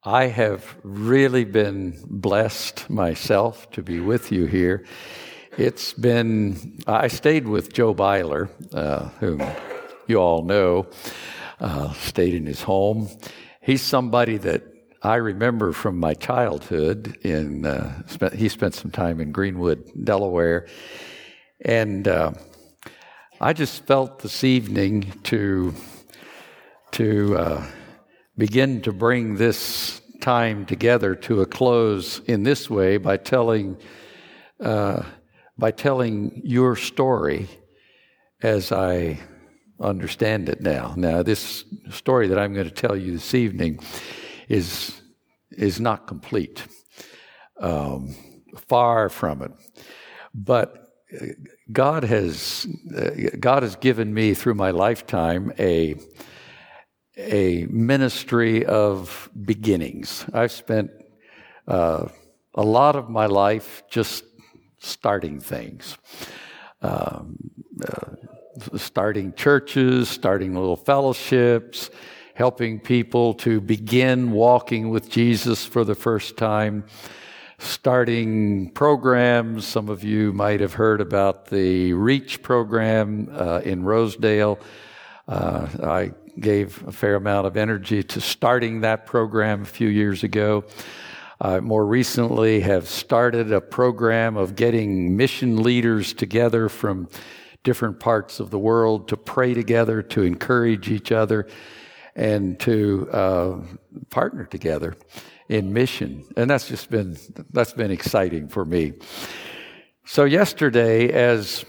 I have really been blessed myself to be with you here. I stayed with Joe Byler, whom you all know, stayed in his home. He's somebody that I remember from my childhood. He spent some time in Greenwood, Delaware. And I just felt this evening to begin to bring this time together to a close in this way by telling your story as I understand it now. Now, this story that I'm going to tell you this evening is not complete, far from it. But God has given me through my lifetime a ministry of beginnings. I've spent a lot of my life just starting things, starting churches, starting little fellowships, helping people to begin walking with Jesus for the first time, starting programs. Some of you might have heard about the REACH program in Rosedale. I gave a fair amount of energy to starting that program a few years ago. I more recently have started a program of getting mission leaders together from different parts of the world to pray together, to encourage each other, and to partner together in mission. And that's been exciting for me. So yesterday, as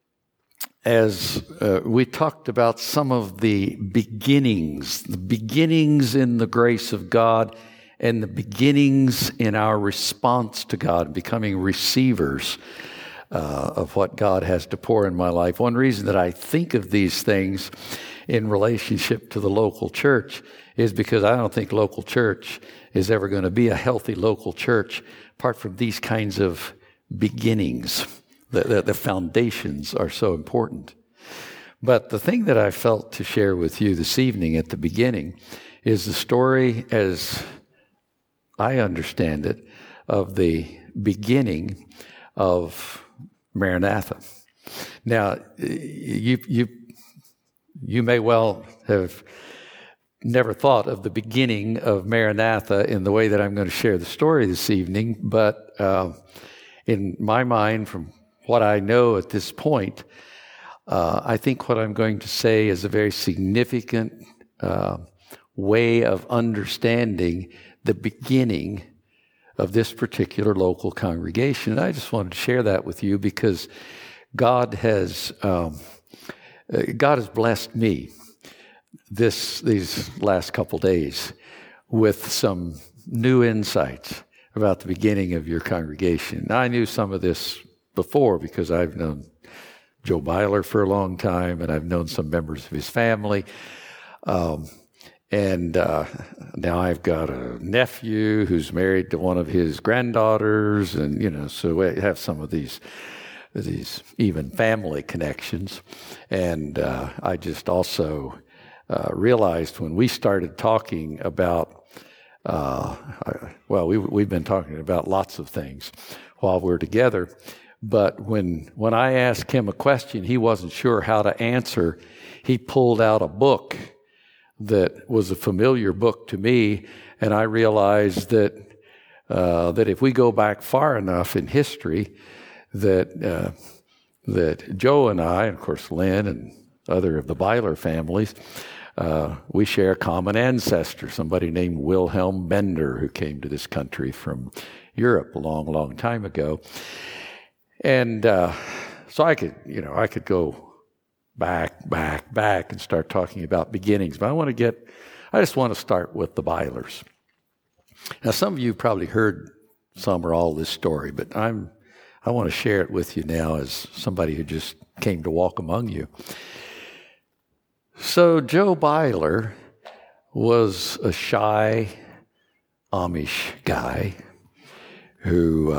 we talked about some of the beginnings in the grace of God and the beginnings in our response to God, becoming receivers of what God has to pour in my life. One reason that I think of these things in relationship to the local church is because I don't think local church is ever going to be a healthy local church apart from these kinds of beginnings. The foundations are so important. But the thing that I felt to share with you this evening at the beginning is the story, as I understand it, of the beginning of Maranatha. Now, you may well have never thought of the beginning of Maranatha in the way that I'm going to share the story this evening, but in my mind, from what I know at this point, I think what I'm going to say is a very significant way of understanding the beginning of this particular local congregation. And I just wanted to share that with you because God has blessed me these last couple days with some new insights about the beginning of your congregation. Now, I knew some of this before because I've known Joe Byler for a long time, and I've known some members of his family. And now I've got a nephew who's married to one of his granddaughters, and so we have some of these even family connections. And I just also realized when we started talking about, we've been talking about lots of things while we're together. But when I asked him a question he wasn't sure how to answer, he pulled out a book that was a familiar book to me, and I realized that if we go back far enough in history, that Joe and I, and of course Lynn and other of the Byler families, we share a common ancestor, somebody named Wilhelm Bender, who came to this country from Europe a long, long time ago. And so I could go back and start talking about beginnings. But I just want to start with the Bylers. Now, some of you probably heard some or all this story, but I want to share it with you now as somebody who just came to walk among you. So Joe Byler was a shy Amish guy who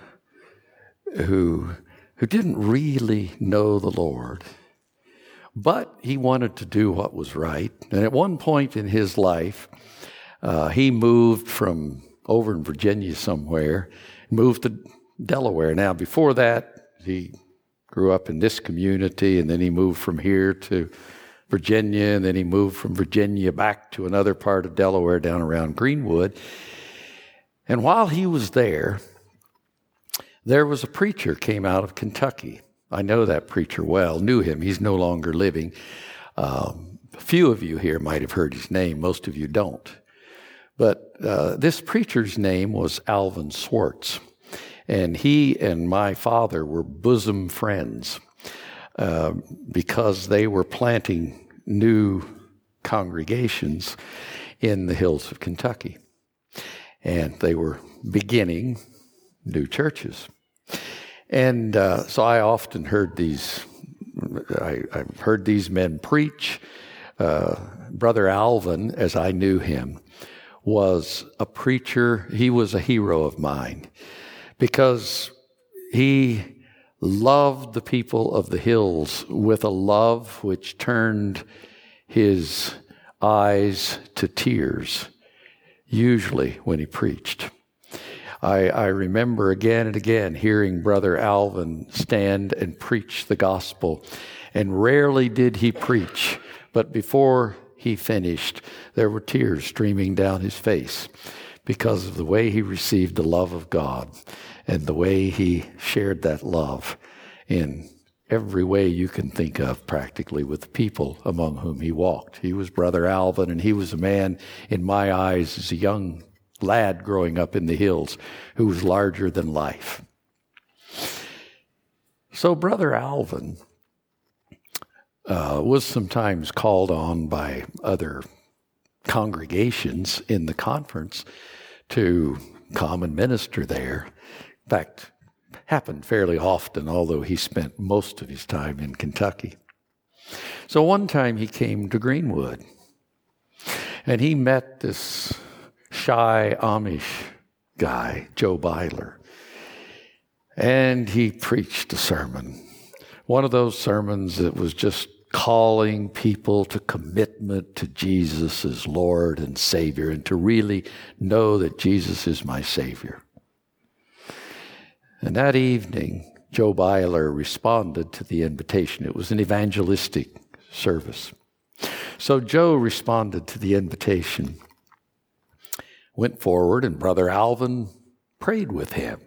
didn't really know the Lord, but he wanted to do what was right. And at one point in his life, He moved from over in Virginia somewhere, moved to Delaware. Now, before that, he grew up in this community, and then he moved from here to Virginia, and then he moved from Virginia back to another part of Delaware down around Greenwood. And while he was there was a preacher came out of Kentucky. I know that preacher well, knew him. He's no longer living. A few of you here might have heard his name. Most of you don't. But this preacher's name was Alvin Swartz. And he and my father were bosom friends because they were planting new congregations in the hills of Kentucky. And they were beginning new churches. And so I often heard I've heard these men preach. Brother Alvin, as I knew him, was a preacher. He was a hero of mine because he loved the people of the hills with a love which turned his eyes to tears, usually when he preached. I remember again and again hearing Brother Alvin stand and preach the gospel, and rarely did he preach, but before he finished, there were tears streaming down his face because of the way he received the love of God and the way he shared that love in every way you can think of practically with the people among whom he walked. He was Brother Alvin, and he was a man, in my eyes, as a young lad growing up in the hills, who was larger than life. So Brother Alvin was sometimes called on by other congregations in the conference to come and minister there. In fact, happened fairly often, although he spent most of his time in Kentucky. So one time he came to Greenwood, and he met this shy Amish guy, Joe Byler, and he preached a sermon. One of those sermons that was just calling people to commitment to Jesus as Lord and Savior, and to really know that Jesus is my Savior. And that evening, Joe Byler responded to the invitation. It was an evangelistic service. So Joe responded to the invitation, went forward, and Brother Alvin prayed with him.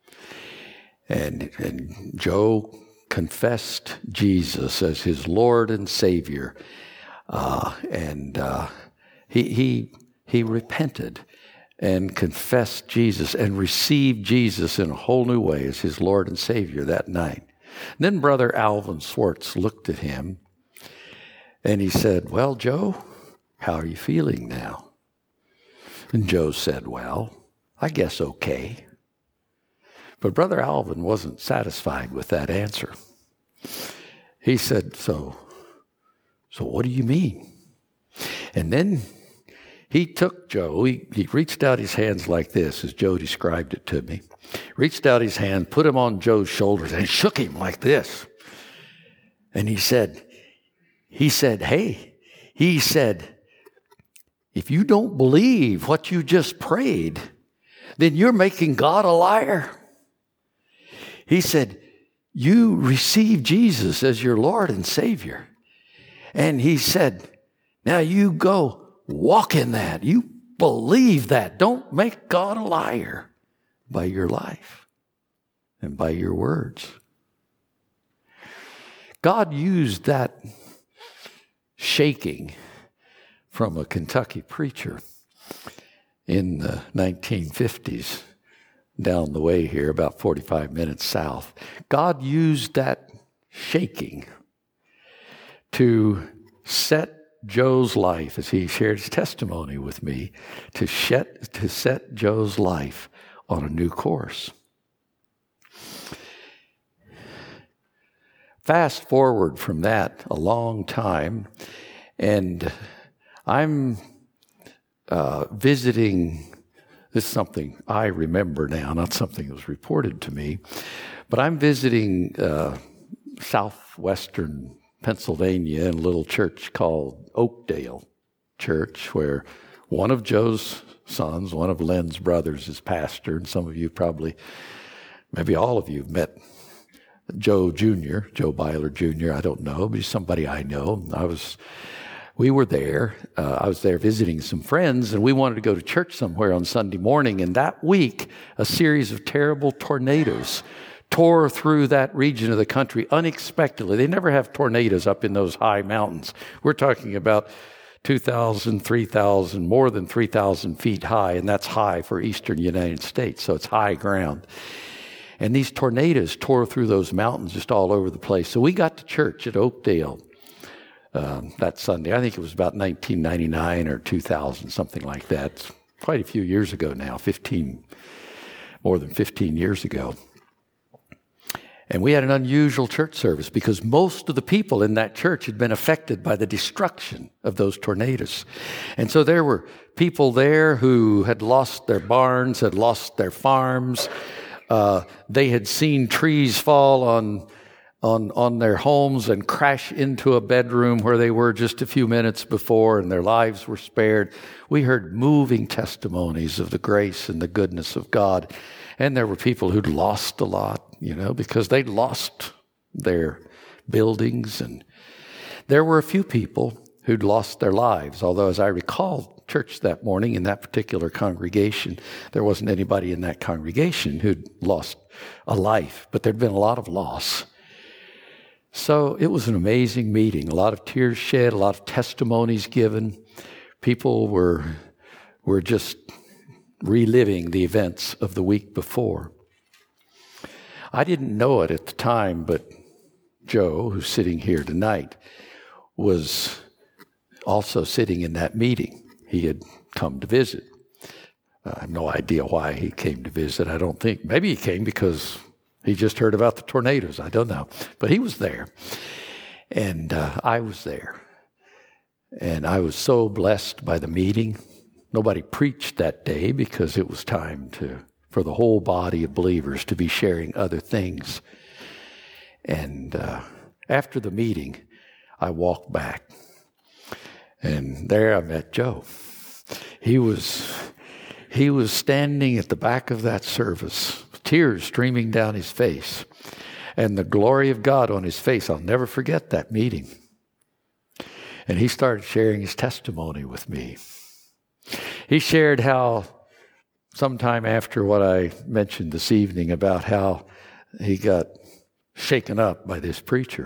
And Joe confessed Jesus as his Lord and Savior. He repented and confessed Jesus and received Jesus in a whole new way as his Lord and Savior that night. And then Brother Alvin Swartz looked at him and he said, "Well, Joe, how are you feeling now?" And Joe said, "Well, I guess okay." But Brother Alvin wasn't satisfied with that answer. He said, so what do you mean? And then he took Joe, he reached out his hands like this, as Joe described it to me. Reached out his hand, put him on Joe's shoulders, and shook him like this. And he said, if you don't believe what you just prayed, then you're making God a liar. He said, you receive Jesus as your Lord and Savior. And he said, now you go walk in that. You believe that. Don't make God a liar by your life and by your words. God used that shaking from a Kentucky preacher in the 1950s down the way here, about 45 minutes south. God used that shaking to set Joe's life, as he shared his testimony with me, to set Joe's life on a new course. Fast forward from that a long time, and I'm visiting. This is something I remember now, not something that was reported to me, but I'm visiting southwestern Pennsylvania in a little church called Oakdale Church, where one of Joe's sons, one of Len's brothers is pastor, and some of you probably, maybe all of you have met Joe Jr., Joe Byler Jr., I don't know, but he's somebody I know. We were there. I was there visiting some friends, and we wanted to go to church somewhere on Sunday morning. And that week, a series of terrible tornadoes tore through that region of the country unexpectedly. They never have tornadoes up in those high mountains. We're talking about 2,000, 3,000, more than 3,000 feet high, and that's high for eastern United States, so it's high ground. And these tornadoes tore through those mountains just all over the place. So we got to church at Oakdale that Sunday. I think it was about 1999 or 2000, something like that. It's quite a few years ago now, more than 15 years ago. And we had an unusual church service because most of the people in that church had been affected by the destruction of those tornadoes. And so there were people there who had lost their barns, had lost their farms. They had seen trees fall on their homes and crash into a bedroom where they were just a few minutes before, and their lives were spared. We heard moving testimonies of the grace and the goodness of God. And there were people who'd lost a lot, because they'd lost their buildings. And there were a few people who'd lost their lives, although as I recall church that morning in that particular congregation, there wasn't anybody in that congregation who'd lost a life, but there'd been a lot of loss. So it was an amazing meeting, a lot of tears shed, a lot of testimonies given. People were just reliving the events of the week before. I didn't know it at the time, but Joe, who's sitting here tonight, was also sitting in that meeting. He had come to visit. I have no idea why he came to visit. I don't think. Maybe he came because he just heard about the tornadoes. I don't know. But he was there. And I was there. And I was so blessed by the meeting. Nobody preached that day because it was time for the whole body of believers to be sharing other things. And after the meeting, I walked back. And there I met Joe. He was standing at the back of that service, tears streaming down his face, and the glory of God on his face. I'll never forget that meeting. And he started sharing his testimony with me. He shared how sometime after what I mentioned this evening about how he got shaken up by this preacher,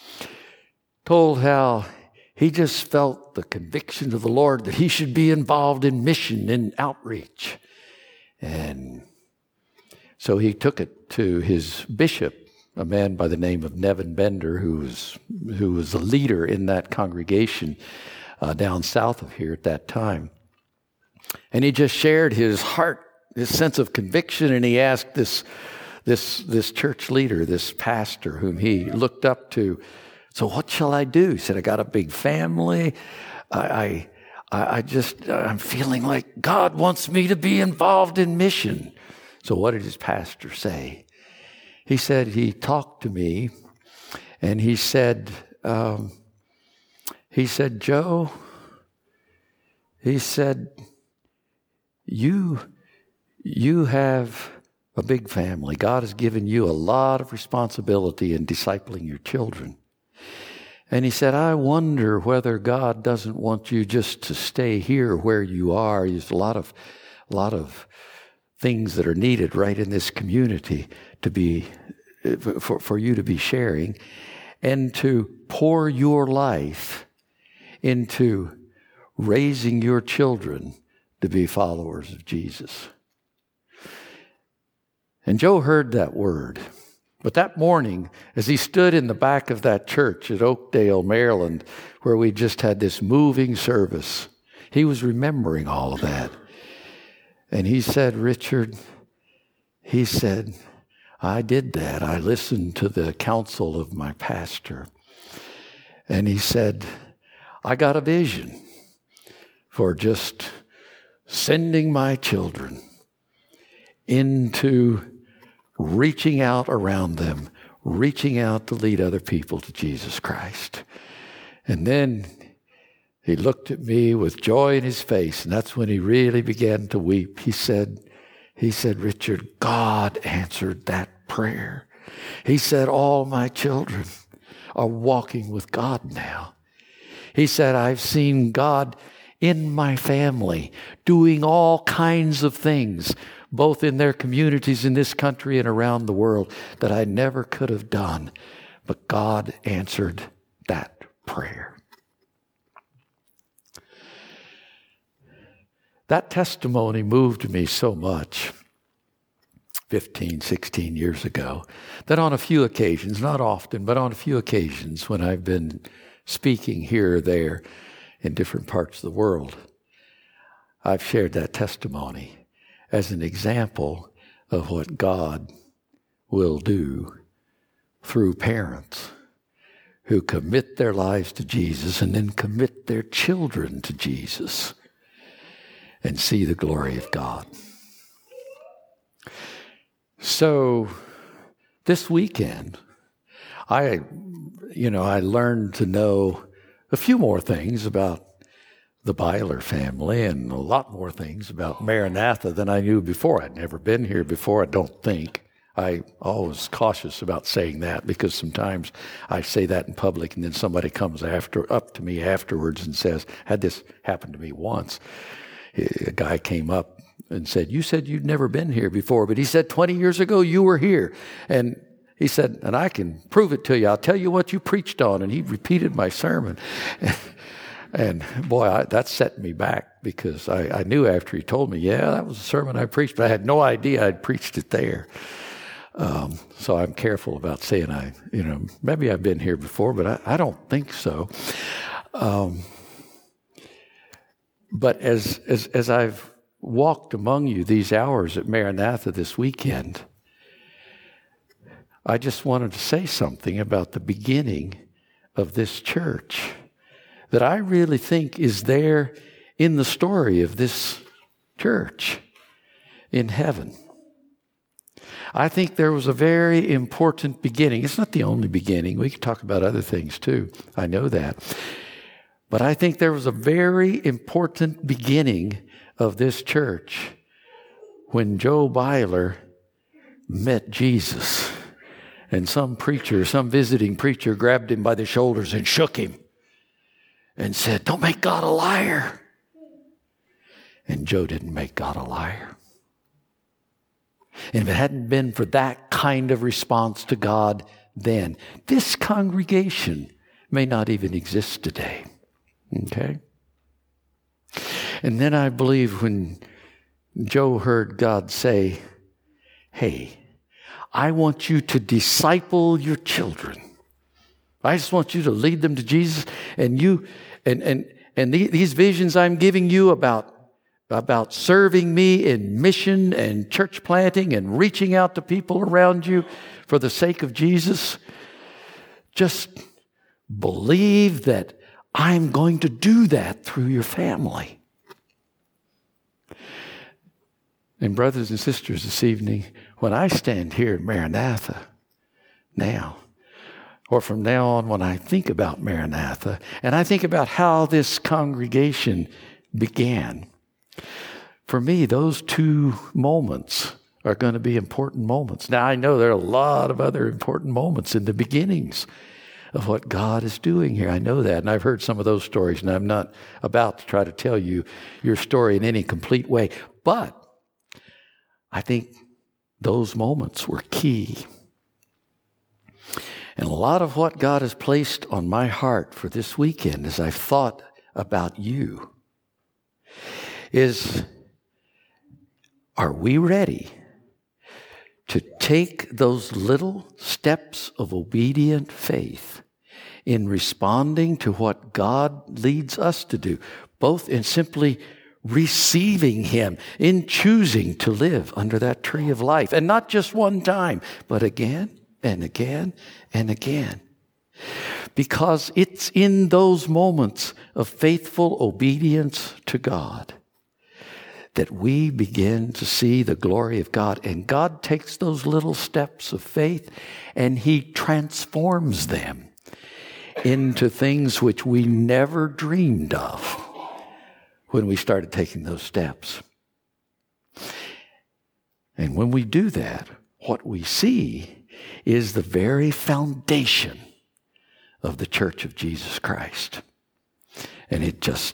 told how he just felt the conviction of the Lord that he should be involved in mission and outreach. And so he took it to his bishop, a man by the name of Nevin Bender, who was a leader in that congregation down south of here at that time. And he just shared his heart, his sense of conviction, and he asked this church leader, this pastor whom he looked up to, so what shall I do? He said, I got a big family. I'm feeling like God wants me to be involved in mission. So what did his pastor say? He said, he talked to me and he said, Joe, he said, you have a big family. God has given you a lot of responsibility in discipling your children. And he said, I wonder whether God doesn't want you just to stay here where you are. There's a lot of things that are needed right in this community to be for you to be sharing, and to pour your life into raising your children to be followers of Jesus. And Joe heard that word. But that morning, as he stood in the back of that church at Oakdale, Maryland, where we just had this moving service, he was remembering all of that. And he said, Richard, he said, I did that. I listened to the counsel of my pastor. And he said, I got a vision for just sending my children into reaching out around them, reaching out to lead other people to Jesus Christ. And then He looked at me with joy in his face, and that's when he really began to weep. He said, Richard, God answered that prayer. He said, all my children are walking with God now. He said, I've seen God in my family doing all kinds of things, both in their communities in this country and around the world, that I never could have done. But God answered that prayer. That testimony moved me so much 15, 16 years ago that on a few occasions, not often, but on a few occasions when I've been speaking here or there in different parts of the world, I've shared that testimony as an example of what God will do through parents who commit their lives to Jesus and then commit their children to Jesus and see the glory of God. So this weekend, I learned to know a few more things about the Byler family and a lot more things about Maranatha than I knew before. I'd never been here before, I don't think. I always cautious about saying that because sometimes I say that in public and then somebody comes up to me afterwards and says, had this happened to me once. A guy came up and said, you said you'd never been here before, but he said 20 years ago you were here. And he said, and I can prove it to you. I'll tell you what you preached on. And he repeated my sermon. And boy, that set me back because I knew after he told me, yeah, that was a sermon I preached, but I had no idea I'd preached it there. So I'm careful about saying maybe I've been here before, but I don't think so. But as I've walked among you these hours at Maranatha this weekend, I just wanted to say something about the beginning of this church that I really think is there in the story of this church in heaven. I think there was a very important beginning. It's not the only beginning. We could talk about other things too. I know that. But I think there was a very important beginning of this church when Joe Byler met Jesus. And some visiting preacher grabbed him by the shoulders and shook him and said, don't make God a liar. And Joe didn't make God a liar. And if it hadn't been for that kind of response to God then, this congregation may not even exist today. Okay? And then I believe when Joe heard God say, hey, I want you to disciple your children. I just want you to lead them to Jesus. And these visions I'm giving you about serving me in mission and church planting and reaching out to people around you for the sake of Jesus, just believe that I'm going to do that through your family. And brothers and sisters, this evening, when I stand here at Maranatha now, or from now on when I think about Maranatha, and I think about how this congregation began, for me, those two moments are going to be important moments. Now, I know there are a lot of other important moments in the beginnings of what God is doing here. I know that, and I've heard some of those stories, and I'm not about to try to tell you your story in any complete way. But I think those moments were key. And a lot of what God has placed on my heart for this weekend as I've thought about you is, are we ready to take those little steps of obedient faith in responding to what God leads us to do, both in simply receiving Him, in choosing to live under that tree of life, and not just one time, but again and again and again. Because it's in those moments of faithful obedience to God that we begin to see the glory of God. And God takes those little steps of faith and He transforms them into things which we never dreamed of when we started taking those steps. And when we do that, what we see is the very foundation of the Church of Jesus Christ. And it just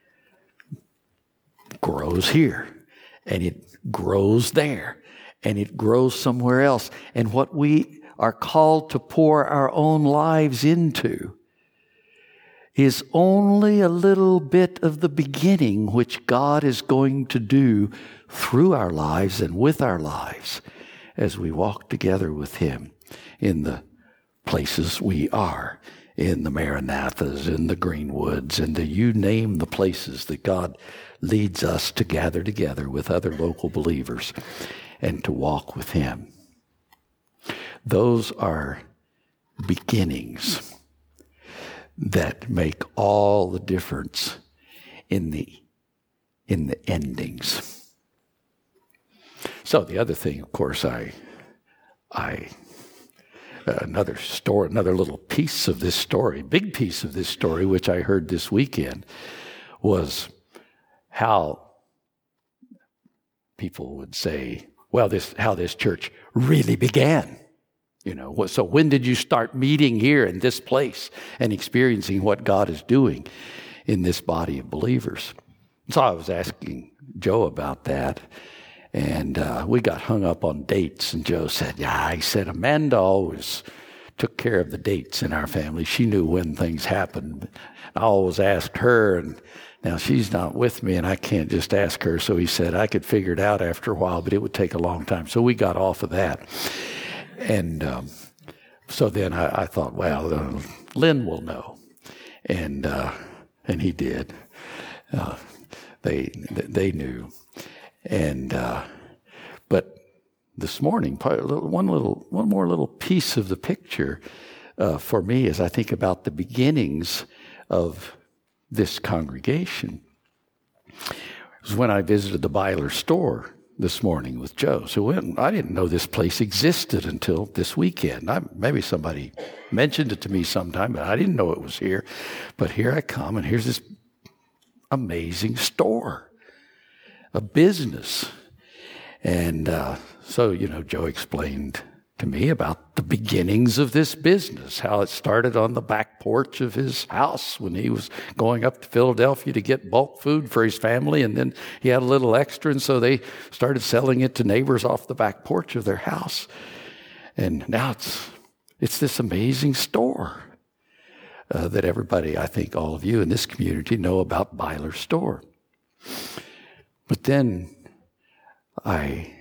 grows here, and it grows there, and it grows somewhere else. And what we are called to pour our own lives into is only a little bit of the beginning which God is going to do through our lives and with our lives as we walk together with Him in the places we are, in the Maranathas, in the Greenwoods, and you name the places that God leads us to gather together with other local believers and to walk with Him. Those are beginnings that make all the difference in the endings. So the other thing, of course, another story, another little piece of this story, big piece of this story, which I heard this weekend, was how people would say, well, how this church really began. You know, so when did you start meeting here in this place and experiencing what God is doing in this body of believers? So I was asking Joe about that, and we got hung up on dates, and Joe said, he said, Amanda always took care of the dates in our family. She knew when things happened. I always asked her, and now she's not with me, and I can't just ask her. So he said I could figure it out after a while, but it would take a long time. So we got off of that. And so then I thought, well, Lynn will know. And he did. They knew. And but this morning, one more little piece of the picture for me as I think about the beginnings of this congregation was when I visited the Byler store this morning with Joe. So I didn't know this place existed until this weekend. Maybe somebody mentioned it to me sometime, but I didn't know it was here. But here I come, and here's this amazing store, a business. And so, Joe explained to me about the beginnings of this business, how it started on the back porch of his house when he was going up to Philadelphia to get bulk food for his family, and then he had a little extra, and so they started selling it to neighbors off the back porch of their house. And now it's this amazing store that everybody, I think all of you in this community know about Byler Store. But then I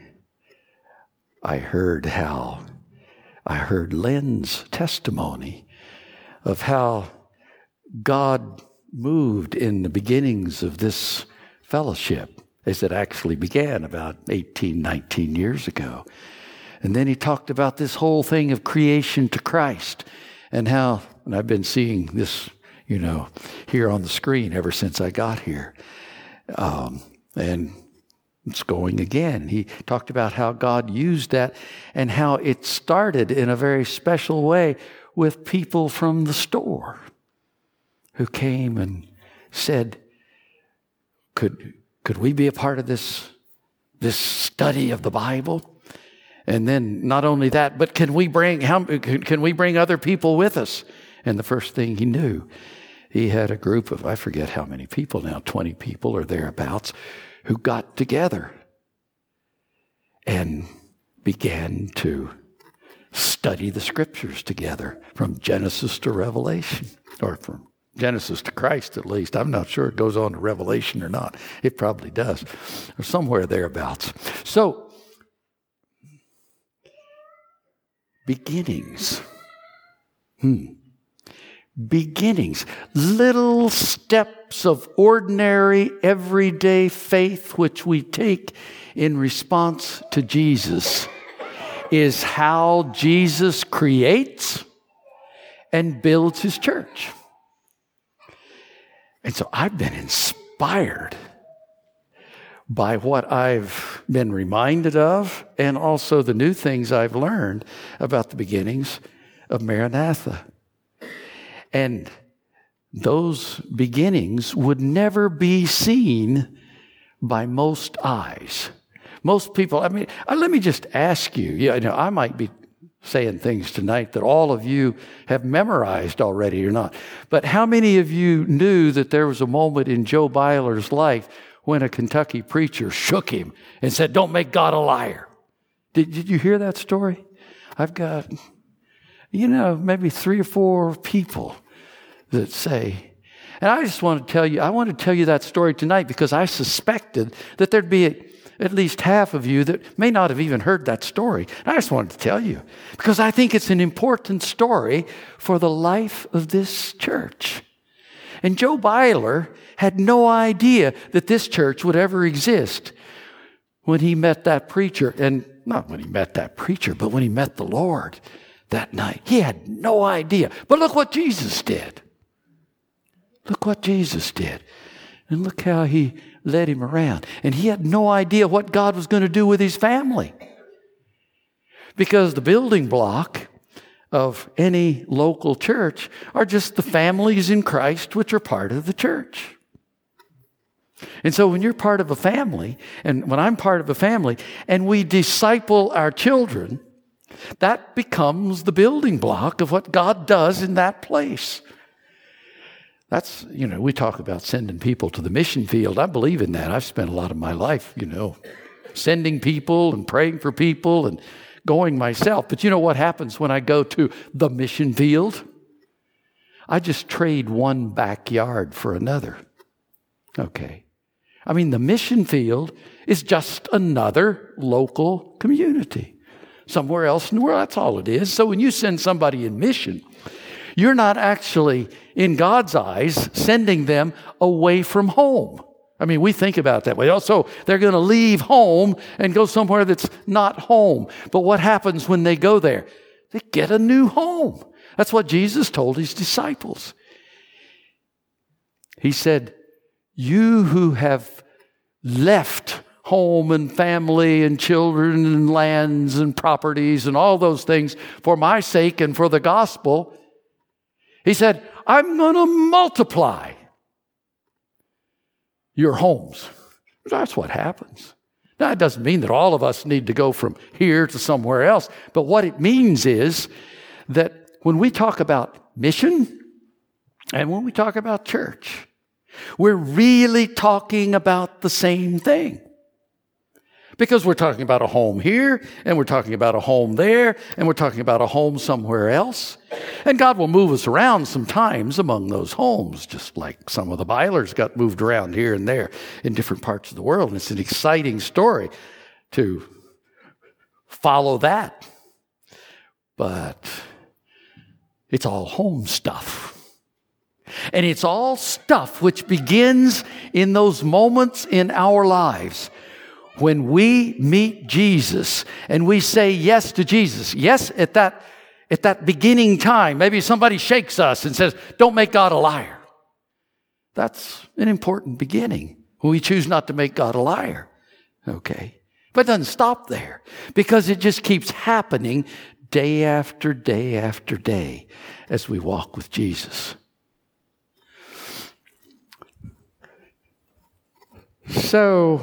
heard Lynn's testimony of how God moved in the beginnings of this fellowship as it actually began about 18, 19 years ago. And then he talked about this whole thing of creation to Christ and how, and I've been seeing this, here on the screen ever since I got here. And it's going again. He talked about how God used that and how it started in a very special way with people from the store who came and said, could we be a part of this study of the Bible? And then not only that, but can we bring other people with us? And the first thing he knew, he had a group of, I forget how many people now, 20 people or thereabouts, who got together and began to study the Scriptures together from Genesis to Revelation, or from Genesis to Christ at least. I'm not sure it goes on to Revelation or not. It probably does, or somewhere thereabouts. So, beginnings. Beginnings, little steps of ordinary, everyday faith which we take in response to Jesus is how Jesus creates and builds His church. And so I've been inspired by what I've been reminded of and also the new things I've learned about the beginnings of Maranatha. And those beginnings would never be seen by most eyes. Most people, let me just ask you, I might be saying things tonight that all of you have memorized already or not. But how many of you knew that there was a moment in Joe Byler's life when a Kentucky preacher shook him and said, "Don't make God a liar"? Did you hear that story? I've got, maybe 3 or 4 people that say, and I just want to tell you, I want to tell you that story tonight because I suspected that there'd be at least half of you that may not have even heard that story. I just wanted to tell you because I think it's an important story for the life of this church. And Joe Byler had no idea that this church would ever exist when he met that preacher. And not when he met that preacher, but when he met the Lord that night. He had no idea. But look what Jesus did. Look what Jesus did. And look how he led him around. And he had no idea what God was going to do with his family. Because the building block of any local church are just the families in Christ which are part of the church. And so when you're part of a family, and when I'm part of a family, and we disciple our children, that becomes the building block of what God does in that place. That's, we talk about sending people to the mission field. I believe in that. I've spent a lot of my life, sending people and praying for people and going myself. But you know what happens when I go to the mission field? I just trade one backyard for another. Okay. The mission field is just another local community. Somewhere else in the world, that's all it is. So when you send somebody in mission, you're not actually, in God's eyes, sending them away from home. We think about it that way. Also, they're going to leave home and go somewhere that's not home. But what happens when they go there? They get a new home. That's what Jesus told his disciples. He said, "You who have left home and family and children and lands and properties and all those things for my sake and for the gospel," he said, "I'm going to multiply your homes." That's what happens. Now, it doesn't mean that all of us need to go from here to somewhere else. But what it means is that when we talk about mission and when we talk about church, we're really talking about the same thing. Because we're talking about a home here, and we're talking about a home there, and we're talking about a home somewhere else. And God will move us around sometimes among those homes, just like some of the Bylers got moved around here and there in different parts of the world. And it's an exciting story to follow that. But it's all home stuff. And it's all stuff which begins in those moments in our lives when we meet Jesus and we say yes to Jesus. Yes, at that beginning time, maybe somebody shakes us and says, "Don't make God a liar." That's an important beginning when we choose not to make God a liar. Okay. But it doesn't stop there because it just keeps happening day after day after day as we walk with Jesus. So,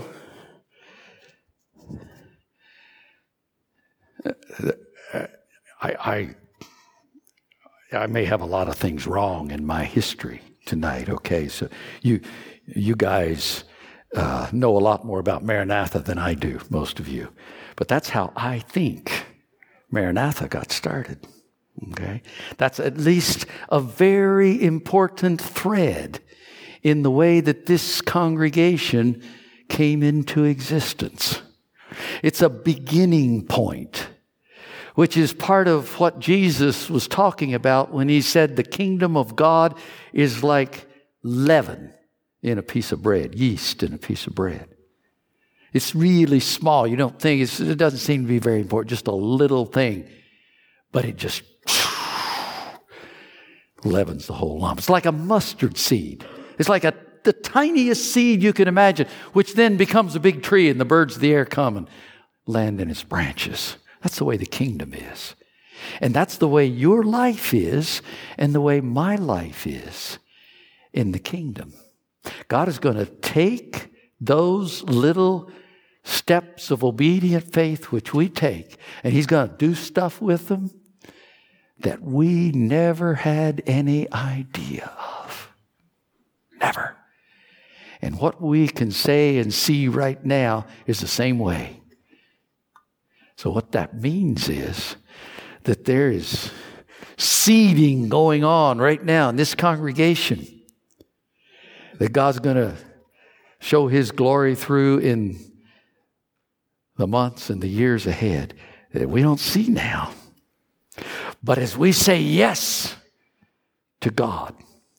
I may have a lot of things wrong in my history tonight, okay? So you guys know a lot more about Maranatha than I do, most of you. But that's how I think Maranatha got started, okay? That's at least a very important thread in the way that this congregation came into existence. It's a beginning point, which is part of what Jesus was talking about when he said the kingdom of God is like leaven in a piece of bread, yeast in a piece of bread. It's really small. You don't think, it doesn't seem to be very important, just a little thing. But it just leavens the whole lump. It's like a mustard seed. It's like the tiniest seed you can imagine, which then becomes a big tree and the birds of the air come and land in its branches. That's the way the kingdom is. And that's the way your life is and the way my life is in the kingdom. God is going to take those little steps of obedient faith which we take, and He's going to do stuff with them that we never had any idea of. Never. And what we can say and see right now is the same way. So what that means is that there is seeding going on right now in this congregation that God's going to show His glory through in the months and the years ahead that we don't see now. But as we say yes to God,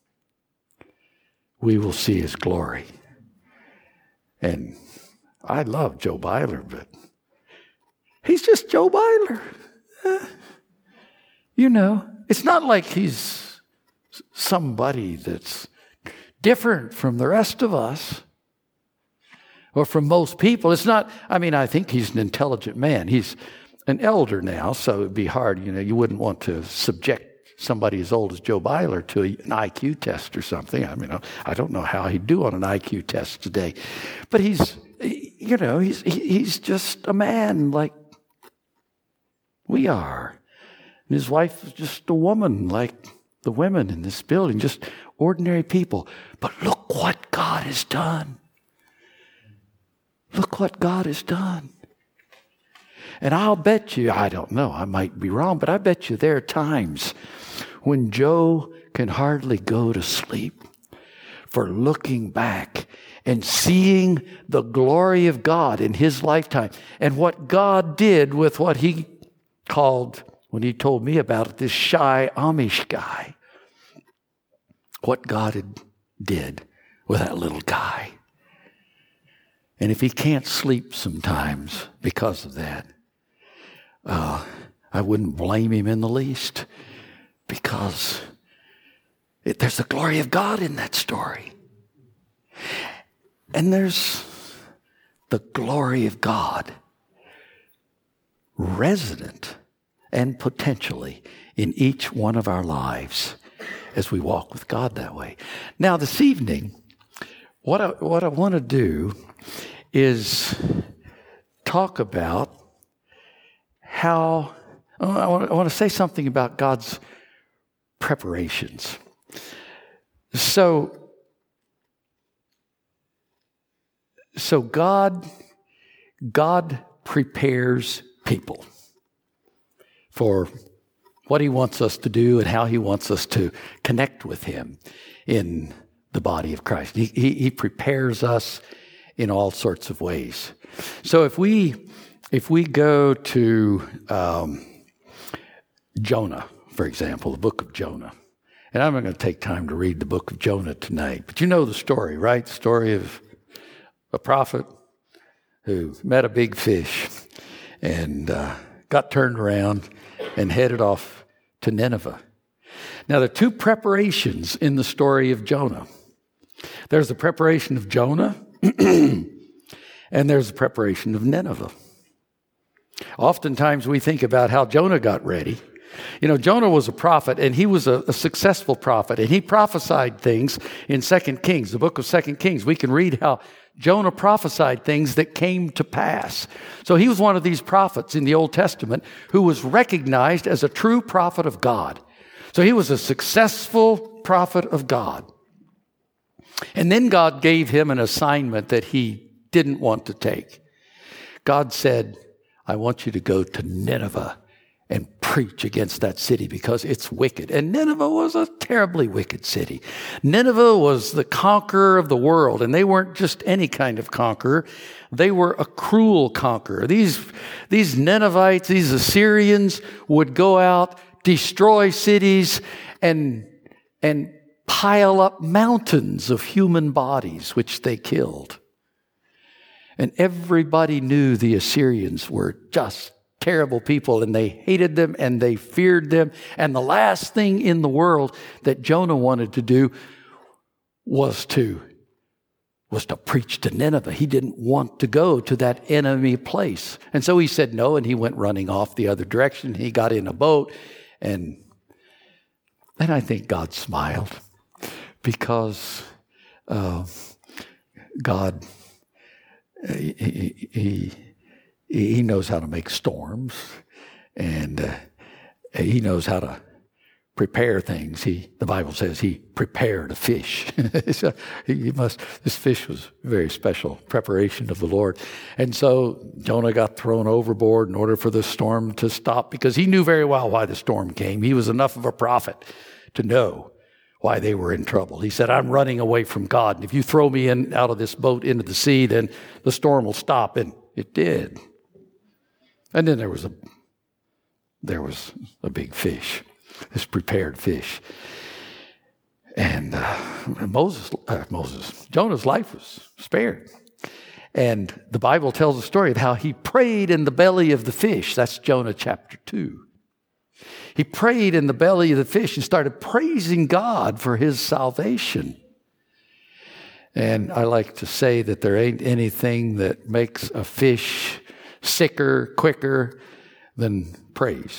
we will see His glory. And I love Joe Byler, but he's just Joe Byler. It's not like he's somebody that's different from the rest of us or from most people. It's not, I think he's an intelligent man. He's an elder now, so it'd be hard, you wouldn't want to subject somebody as old as Joe Byler to an IQ test or something. I don't know how he'd do on an IQ test today. But he's just a man like we are. And his wife is just a woman like the women in this building, just ordinary people. But look what God has done. Look what God has done. And I'll bet you, I don't know, I might be wrong, but I bet you there are times when Joe can hardly go to sleep for looking back and seeing the glory of God in his lifetime and what God did with what he called, when he told me about it, this shy Amish guy. What God did with that little guy. And if he can't sleep sometimes because of that, I wouldn't blame him in the least, because there's the glory of God in that story. And there's the glory of God resident and potentially in each one of our lives as we walk with God that way. Now, this evening, what I want to do is talk about how I want to say something about God's preparations. So God prepares people for what He wants us to do and how He wants us to connect with Him in the body of Christ. He prepares us in all sorts of ways. So if we go to Jonah, for example, the book of Jonah, and I'm not going to take time to read the book of Jonah tonight, but you know the story, right? The story of a prophet who met a big fish and got turned around and headed off to Nineveh. Now, there are two preparations in the story of Jonah. There's the preparation of Jonah, and there's the preparation of Nineveh. Oftentimes we think about how Jonah got ready. Jonah was a prophet, and he was a successful prophet, and he prophesied things in 2 Kings, the book of 2 Kings. We can read how Jonah prophesied things that came to pass. So he was one of these prophets in the Old Testament who was recognized as a true prophet of God. So he was a successful prophet of God. And then God gave him an assignment that he didn't want to take. God said, I want you to go to Nineveh and preach against that city because it's wicked. And Nineveh was a terribly wicked city. Nineveh was the conqueror of the world, and they weren't just any kind of conqueror. They were a cruel conqueror. These Ninevites, these Assyrians would go out, destroy cities, and pile up mountains of human bodies, which they killed. And everybody knew the Assyrians were just terrible people, and they hated them and they feared them. And the last thing in the world that Jonah wanted to do was to was to preach to Nineveh. He didn't want to go to that enemy place. And so he said no, and he went running off the other direction. He got in a boat, and I think God smiled because God, he knows how to make storms, and he knows how to prepare things. The Bible says he prepared a fish. So this fish was very special preparation of the Lord. And so Jonah got thrown overboard in order for the storm to stop, because he knew very well why the storm came. He was enough of a prophet to know why they were in trouble. He said, I'm running away from God. And if you throw me out of this boat into the sea, then the storm will stop. And it did. And then there was a big fish. This prepared fish. And Jonah's life was spared. And the Bible tells the story of how he prayed in the belly of the fish. That's Jonah chapter 2. He prayed in the belly of the fish and started praising God for his salvation. And I like to say that there ain't anything that makes a fish sicker, quicker than praise.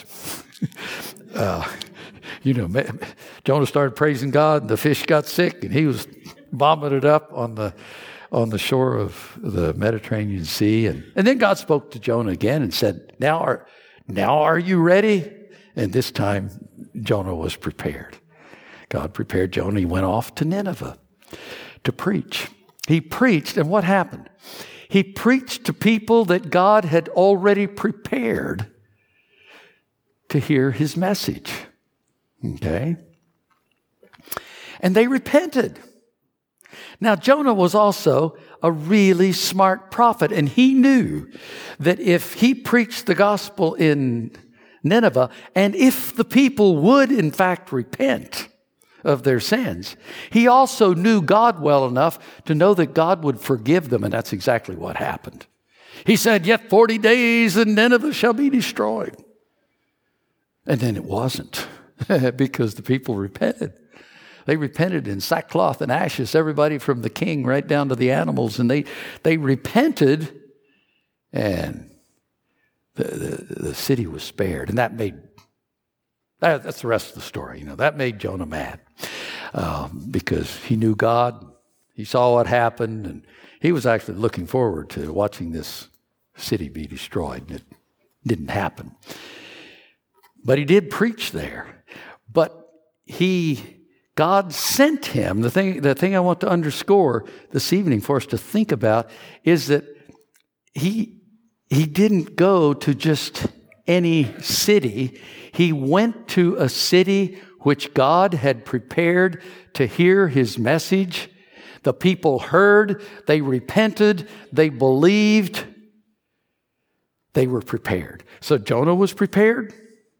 Jonah started praising God, and the fish got sick, and he was vomited up on the shore of the Mediterranean Sea. And then God spoke to Jonah again and said, Now are you ready? And this time, Jonah was prepared. God prepared Jonah. He went off to Nineveh to preach. He preached, and what happened? He preached to people that God had already prepared to hear his message. Okay? And they repented. Now, Jonah was also a really smart prophet, and he knew that if he preached the gospel in Nineveh, and if the people would in fact repent of their sins, he also knew God well enough to know that God would forgive them, and that's exactly what happened. He said, yet 40 days and Nineveh shall be destroyed. And then it wasn't, because the people repented. They repented in sackcloth and ashes, everybody from the king right down to the animals, and they repented, and the city was spared. And that's the rest of the story. That made Jonah mad, because he knew God. He saw what happened, and he was actually looking forward to watching this city be destroyed, and it didn't happen. But he did preach there. But God sent him. The thing I want to underscore this evening for us to think about is that he didn't go to just any city. He went to a city which God had prepared to hear his message. The people heard, they repented, they believed, they were prepared. So Jonah was prepared,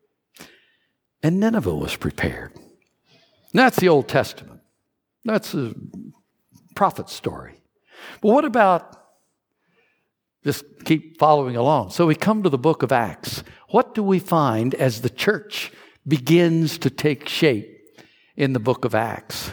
and Nineveh was prepared. And that's the Old Testament. That's a prophet story. But what about, just keep following along. So we come to the book of Acts. What do we find as the church begins to take shape in the book of Acts?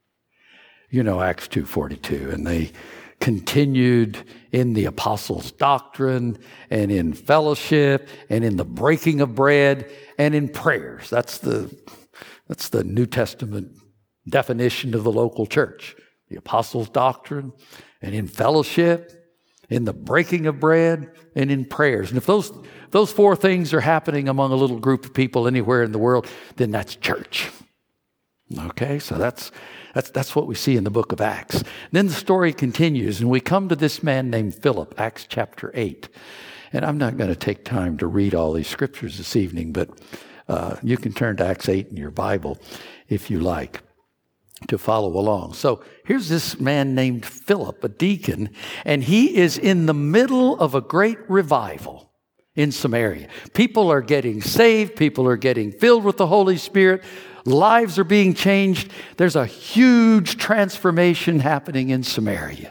Acts 2:42, and they continued in the apostles' doctrine and in fellowship and in the breaking of bread and in prayers. That's the New Testament definition of the local church. The apostles' doctrine and in fellowship, in the breaking of bread, and in prayers. And if those four things are happening among a little group of people anywhere in the world, then that's church. Okay, so that's what we see in the book of Acts. And then the story continues, and we come to this man named Philip, Acts chapter 8. And I'm not going to take time to read all these scriptures this evening, but you can turn to Acts 8 in your Bible if you like to follow along. So here's this man named Philip, a deacon, and he is in the middle of a great revival in Samaria. People are getting saved. People are getting filled with the Holy Spirit. Lives are being changed. There's a huge transformation happening in Samaria.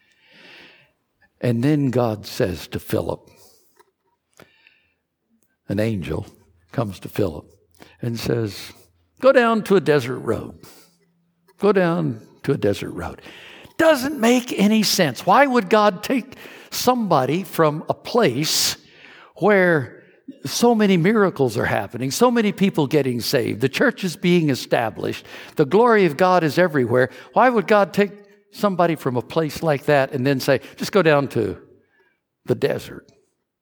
And then God says to Philip, an angel comes to Philip and says, go down to a desert road. Go down to a desert road. doesn't make any sense. Why would God take somebody from a place where so many miracles are happening, so many people getting saved, the church is being established, the glory of God is everywhere? Why would God take somebody from a place like that and then say, just go down to the desert?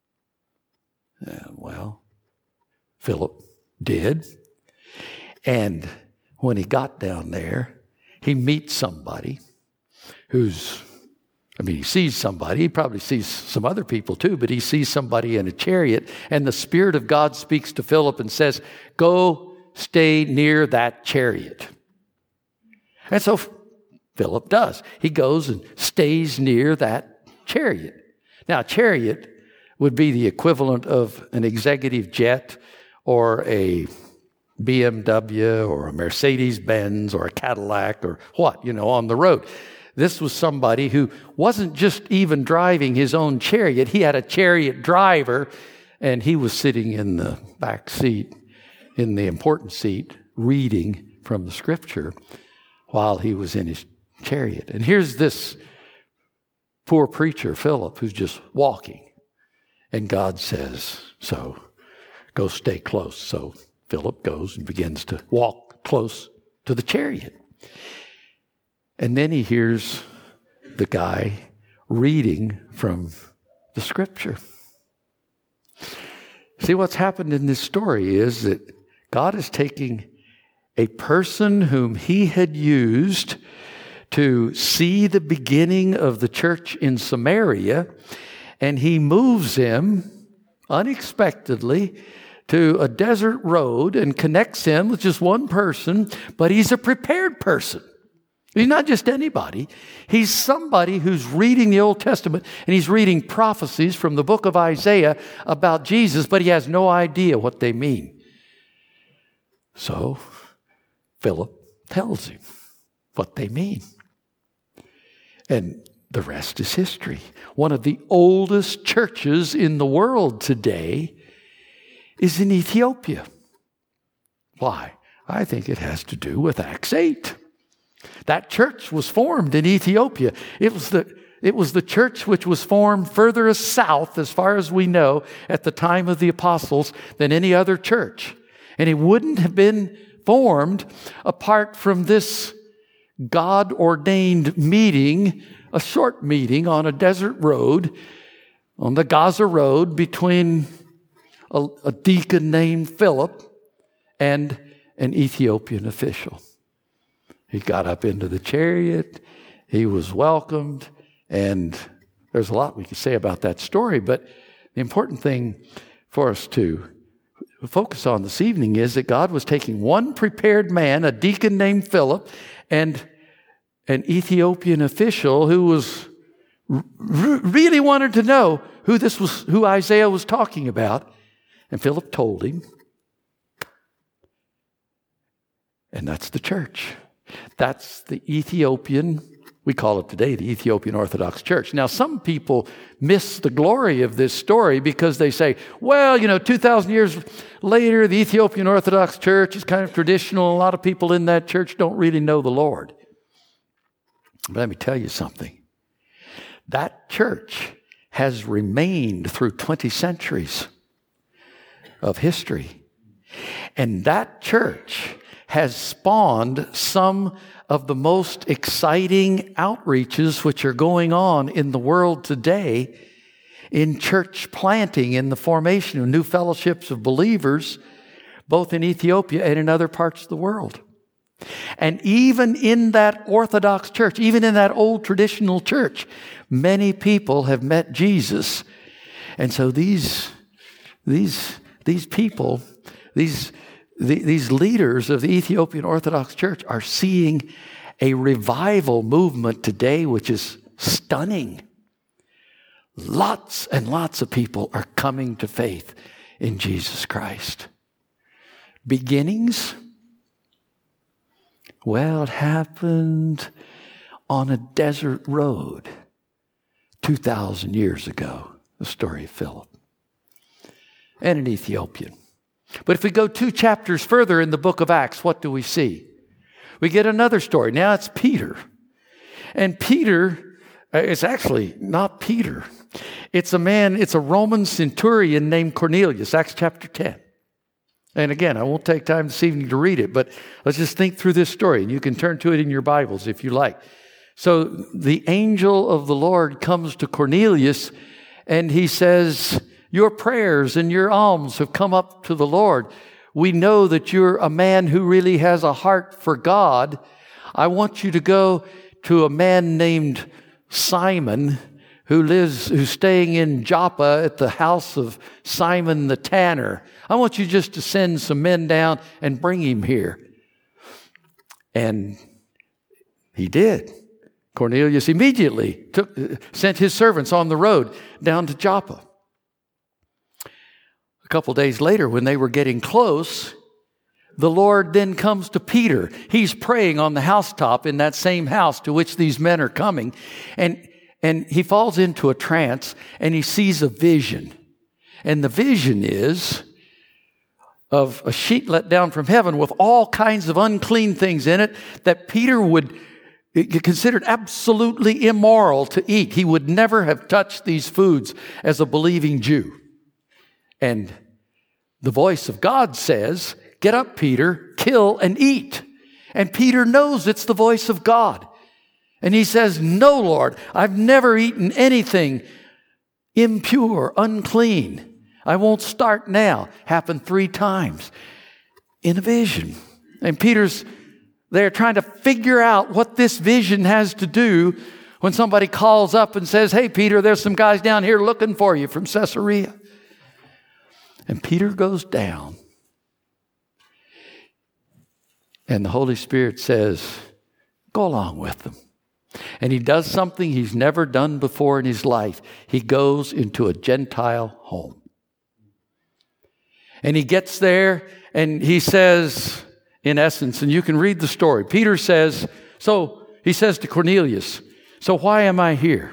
Well, Philip did. And when he got down there, he meets somebody he sees somebody. He probably sees some other people too, but he sees somebody in a chariot, and the Spirit of God speaks to Philip and says, go stay near that chariot. And so Philip does. He goes and stays near that chariot. Now, a chariot would be the equivalent of an executive jet or a BMW or a Mercedes-Benz or a Cadillac or what, on the road. This was somebody who wasn't just even driving his own chariot. He had a chariot driver, and he was sitting in the back seat, in the important seat, reading from the Scripture while he was in his chariot. And here's this poor preacher, Philip, who's just walking. And God says, so go stay close. So Philip goes and begins to walk close to the chariot. And then he hears the guy reading from the Scripture. See, what's happened in this story is that God is taking a person whom he had used to see the beginning of the church in Samaria, and he moves him unexpectedly to a desert road and connects him with just one person, but he's a prepared person. He's not just anybody. He's somebody who's reading the Old Testament, and he's reading prophecies from the book of Isaiah about Jesus, but he has no idea what they mean. So Philip tells him what they mean. And the rest is history. One of the oldest churches in the world today is in Ethiopia. Why? I think it has to do with Acts 8. That church was formed in Ethiopia. It was the church which was formed further south, as far as we know, at the time of the apostles than any other church. And it wouldn't have been formed apart from this God-ordained meeting, a short meeting on a desert road, on the Gaza Road, between a deacon named Philip and an Ethiopian official. He got up into the chariot, he was welcomed, and there's a lot we could say about that story, but the important thing for us to focus on this evening is that God was taking one prepared man, a deacon named Philip, and an Ethiopian official who was really wanted to know who Isaiah was talking about, and Philip told him, and that's the church. That's the Ethiopian, we call it today the Ethiopian Orthodox Church. Now, some people miss the glory of this story because they say, well, 2,000 years later, the Ethiopian Orthodox Church is kind of traditional. A lot of people in that church don't really know the Lord. But let me tell you something. That church has remained through 20 centuries of history. And that church has spawned some of the most exciting outreaches which are going on in the world today in church planting, in the formation of new fellowships of believers, both in Ethiopia and in other parts of the world. And even in that Orthodox church, even in that old traditional church, many people have met Jesus. And so these people, these leaders of the Ethiopian Orthodox Church are seeing a revival movement today which is stunning. Lots and lots of people are coming to faith in Jesus Christ. Beginnings? Well, it happened on a desert road 2,000 years ago, the story of Philip, and an Ethiopian. But if we go 2 chapters further in the book of Acts, what do we see? We get another story. Now it's Peter. And Peter, it's actually not Peter. It's a Roman centurion named Cornelius, Acts chapter 10. And again, I won't take time this evening to read it, but let's just think through this story. And you can turn to it in your Bibles if you like. So the angel of the Lord comes to Cornelius and he says, your prayers and your alms have come up to the Lord. We know that you're a man who really has a heart for God. I want you to go to a man named Simon who's staying in Joppa at the house of Simon the tanner. I want you just to send some men down and bring him here. And he did. Cornelius immediately sent his servants on the road down to Joppa. A couple days later, when they were getting close, the Lord then comes to Peter. He's praying on the housetop in that same house to which these men are coming. And he falls into a trance and he sees a vision. And the vision is of a sheet let down from heaven with all kinds of unclean things in it that Peter would consider absolutely immoral to eat. He would never have touched these foods as a believing Jew. And the voice of God says, get up, Peter, kill and eat. And Peter knows it's the voice of God. And he says, no, Lord, I've never eaten anything impure, unclean. I won't start now. Happened 3 times in a vision. And Peter's there trying to figure out what this vision has to do when somebody calls up and says, hey, Peter, there's some guys down here looking for you from Caesarea. And Peter goes down. And the Holy Spirit says, go along with them. And he does something he's never done before in his life. He goes into a Gentile home. And he gets there and he says, in essence, and you can read the story. Peter says, he says to Cornelius, so why am I here?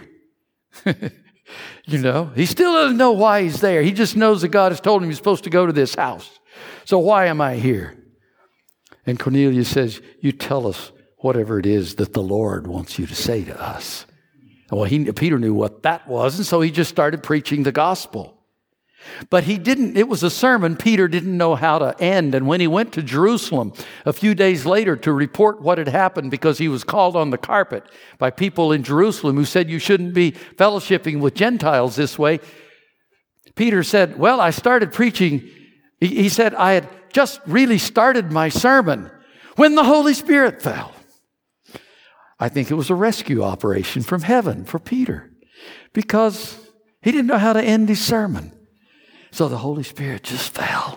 He still doesn't know why he's there. He just knows that God has told him he's supposed to go to this house. So why am I here? And Cornelius says, you tell us whatever it is that the Lord wants you to say to us. Well, Peter knew what that was, and so he just started preaching the gospel. But it was a sermon Peter didn't know how to end. And when he went to Jerusalem a few days later to report what had happened, because he was called on the carpet by people in Jerusalem who said you shouldn't be fellowshipping with Gentiles this way, Peter said, well, I started preaching. He said, I had just really started my sermon when the Holy Spirit fell. I think it was a rescue operation from heaven for Peter because he didn't know how to end his sermon. So the Holy Spirit just fell.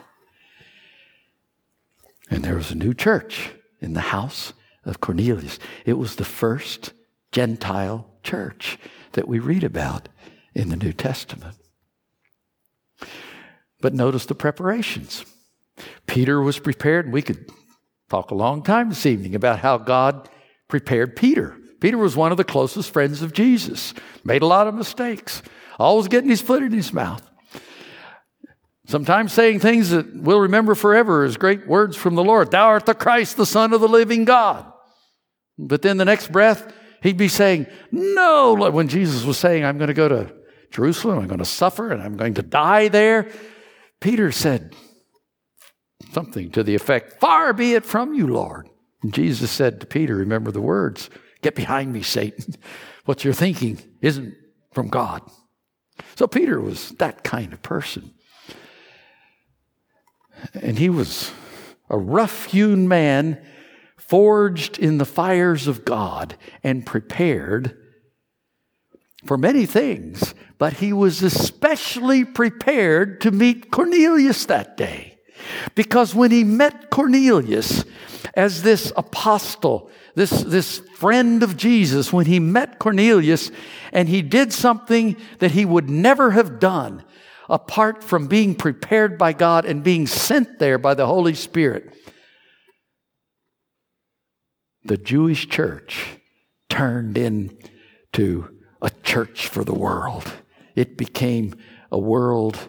And there was a new church in the house of Cornelius. It was the first Gentile church that we read about in the New Testament. But notice the preparations. Peter was prepared, and we could talk a long time this evening about how God prepared Peter. Peter was one of the closest friends of Jesus. Made a lot of mistakes. Always getting his foot in his mouth. Sometimes saying things that we'll remember forever as great words from the Lord. Thou art the Christ, the Son of the living God. But then the next breath, he'd be saying, no. When Jesus was saying, I'm going to go to Jerusalem, I'm going to suffer, and I'm going to die there, Peter said something to the effect, far be it from you, Lord. And Jesus said to Peter, remember the words, get behind me, Satan. What you're thinking isn't from God. So Peter was that kind of person. And he was a rough-hewn man, forged in the fires of God and prepared for many things. But he was especially prepared to meet Cornelius that day. Because when he met Cornelius as this apostle, this friend of Jesus, when he met Cornelius and he did something that he would never have done, apart from being prepared by God and being sent there by the Holy Spirit, the Jewish church turned into a church for the world. It became a world,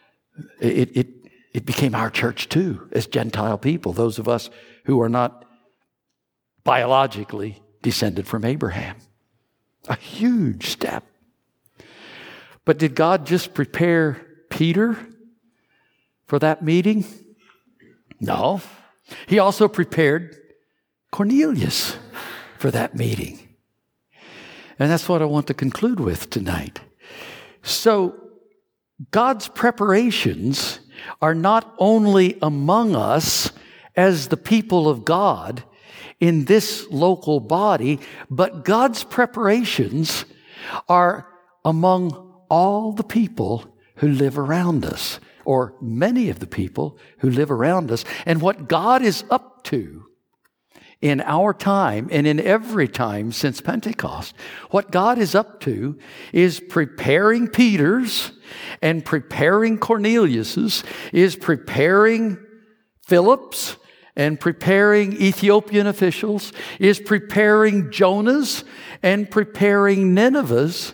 it became our church too, as Gentile people, those of us who are not biologically descended from Abraham. A huge step. But did God just prepare Peter for that meeting? No. He also prepared Cornelius for that meeting. And that's what I want to conclude with tonight. So, God's preparations are not only among us as the people of God in this local body, but God's preparations are among all the people who live around us, or many of the people who live around us. And what God is up to in our time and in every time since Pentecost, what God is up to is preparing Peter's and preparing Cornelius's, is preparing Philip's and preparing Ethiopian officials, is preparing Jonah's and preparing Nineveh's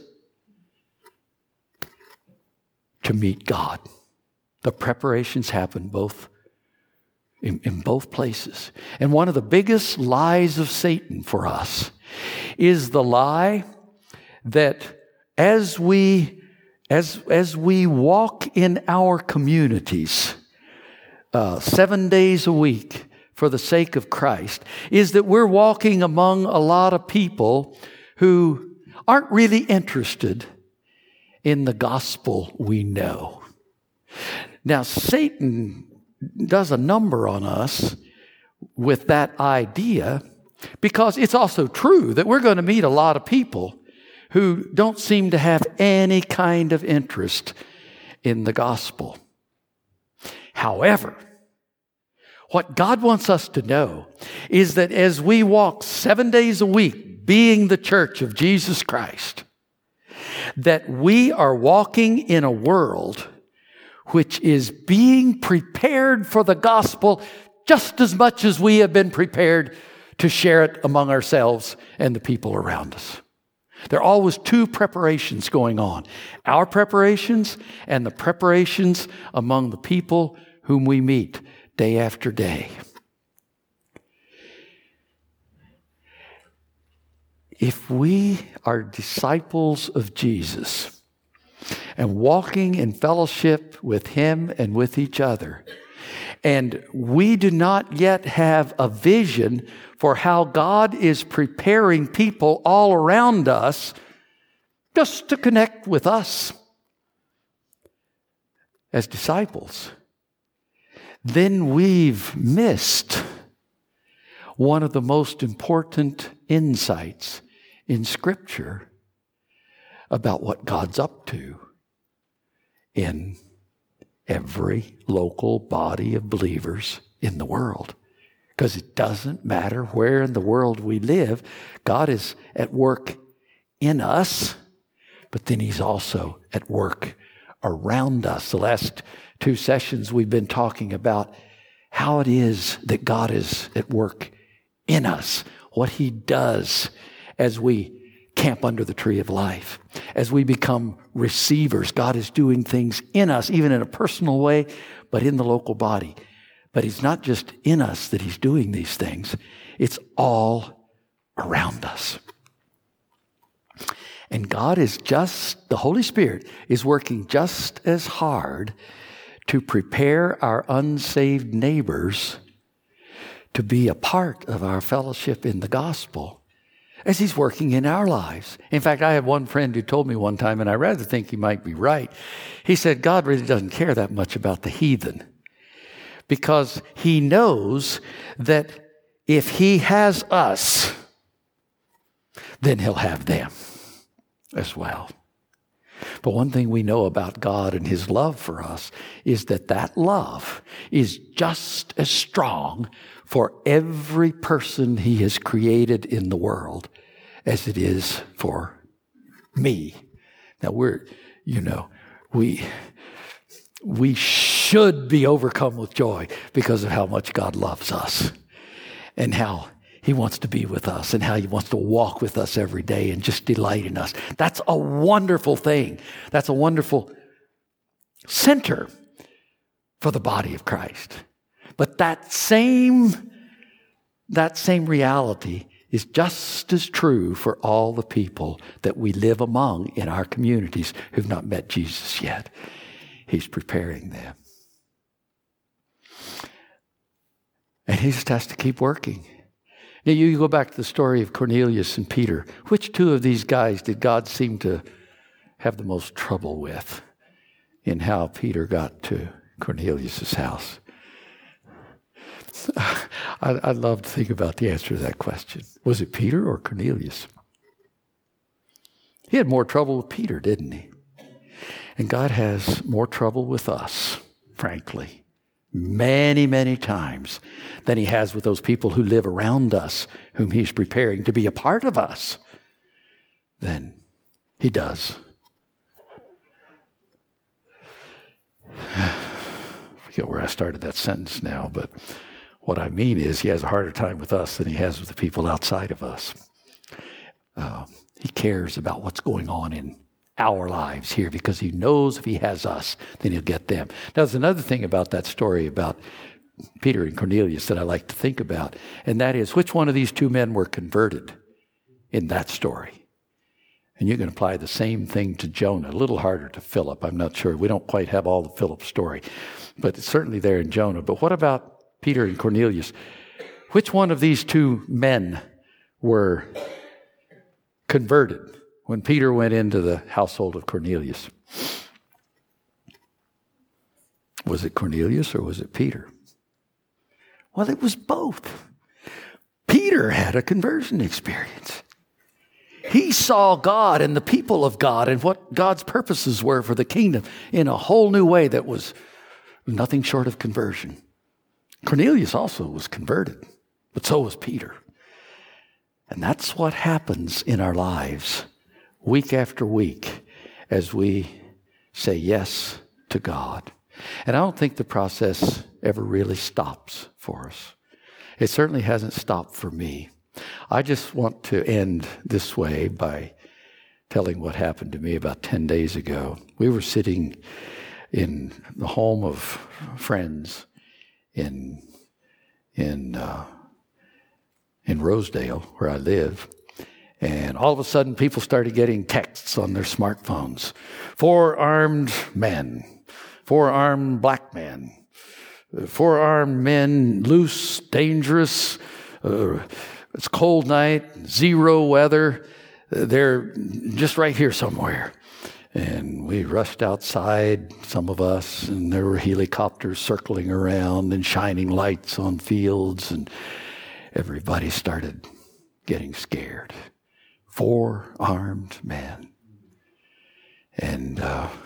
to meet God. The preparations happen both in both places. And one of the biggest lies of Satan for us is the lie that as we walk in our communities 7 days a week for the sake of Christ, is that we're walking among a lot of people who aren't really interested in the gospel we know. Now, Satan does a number on us with that idea, because it's also true that we're going to meet a lot of people who don't seem to have any kind of interest in the gospel. However, what God wants us to know is that as we walk 7 days a week, being the church of Jesus Christ, that we are walking in a world which is being prepared for the gospel just as much as we have been prepared to share it among ourselves and the people around us. There are always two preparations going on. Our preparations and the preparations among the people whom we meet day after day. If we are disciples of Jesus and walking in fellowship with Him and with each other, and we do not yet have a vision for how God is preparing people all around us just to connect with us as disciples, then we've missed one of the most important insights in Scripture about what God's up to in every local body of believers in the world. Because it doesn't matter where in the world we live, God is at work in us, but then He's also at work around us. The last 2 sessions we've been talking about how it is that God is at work in us, what He does as we camp under the tree of life. As we become receivers, God is doing things in us, even in a personal way, but in the local body. But He's not just in us that He's doing these things. It's all around us. And God is the Holy Spirit is working just as hard to prepare our unsaved neighbors to be a part of our fellowship in the gospel as He's working in our lives. In fact, I had one friend who told me one time, and I rather think he might be right. He said, God really doesn't care that much about the heathen, because He knows that if He has us, then He'll have them as well. But one thing we know about God and His love for us is that that love is just as strong for every person He has created in the world as it is for me. Now we should be overcome with joy because of how much God loves us and how He wants to be with us and how He wants to walk with us every day and just delight in us. That's a wonderful thing. That's a wonderful center for the body of Christ. But that same reality is just as true for all the people that we live among in our communities who've not met Jesus yet. He's preparing them. And he just has to keep working. Now, you go back to the story of Cornelius and Peter. Which two of these guys did God seem to have the most trouble with in how Peter got to Cornelius' house? I'd love to think about the answer to that question. Was it Peter or Cornelius? He had more trouble with Peter, didn't he? And God has more trouble with us, frankly, many, many times than he has with those people who live around us, whom he's preparing to be a part of us, than he does. I forget where I started that sentence now, but what I mean is he has a harder time with us than he has with the people outside of us. He cares about what's going on in our lives here because he knows if he has us, then he'll get them. Now, there's another thing about that story about Peter and Cornelius that I like to think about, and that is which one of these two men were converted in that story? And you can apply the same thing to Jonah. A little harder to Philip. I'm not sure. We don't quite have all the Philip story, but it's certainly there in Jonah. But what about Peter and Cornelius? Which one of these two men were converted when Peter went into the household of Cornelius? Was it Cornelius or was it Peter? Well, it was both. Peter had a conversion experience. He saw God and the people of God and what God's purposes were for the kingdom in a whole new way that was nothing short of conversion. Cornelius also was converted, but so was Peter. And that's what happens in our lives week after week as we say yes to God. And I don't think the process ever really stops for us. It certainly hasn't stopped for me. I just want to end this way by telling what happened to me about 10 days ago. We were sitting in the home of friends in Rosedale, where I live, and all of a sudden people started getting texts on their smartphones. 4 armed men, 4 armed black men, 4 armed men, loose, dangerous, it's cold night, 0 weather, they're just right here somewhere. And we rushed outside, some of us, and there were helicopters circling around and shining lights on fields, and everybody started getting scared. 4 armed men. And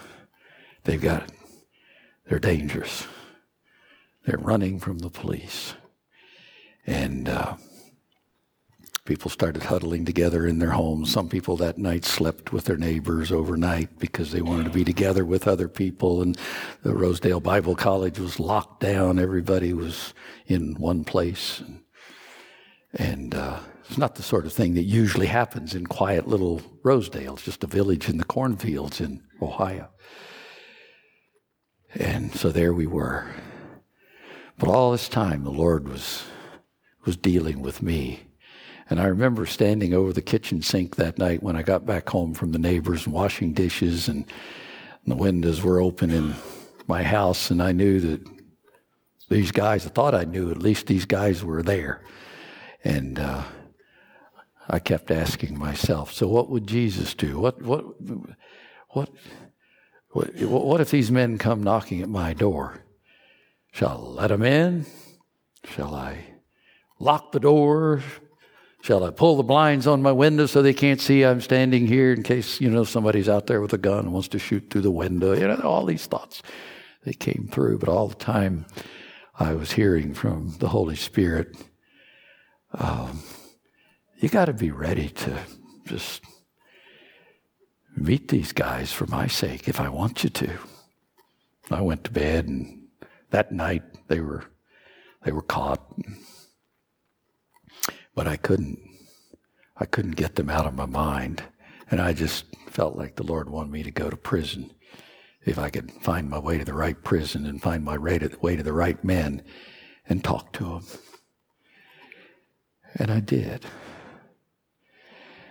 they're dangerous. They're running from the police. And people started huddling together in their homes. Some people that night slept with their neighbors overnight because they wanted to be together with other people. And the Rosedale Bible College was locked down. Everybody was in one place. And it's not the sort of thing that usually happens in quiet little Rosedale. It's just a village in the cornfields in Ohio. And so there we were. But all this time, the Lord was dealing with me. And I remember standing over the kitchen sink that night when I got back home from the neighbors and washing dishes, and the windows were open in my house, and I knew that these guys, I thought I knew at least these guys were there. And I kept asking myself, so what would Jesus do? What if these men come knocking at my door? Shall I let them in? Shall I lock the door? Shall I pull the blinds on my window so they can't see I'm standing here in case, somebody's out there with a gun and wants to shoot through the window? All these thoughts, they came through. But all the time I was hearing from the Holy Spirit, you got to be ready to just meet these guys for my sake if I want you to. I went to bed, and that night they were caught. But I couldn't get them out of my mind. And I just felt like the Lord wanted me to go to prison. If I could find my way to the right prison and find my way to the right men and talk to them. And I did.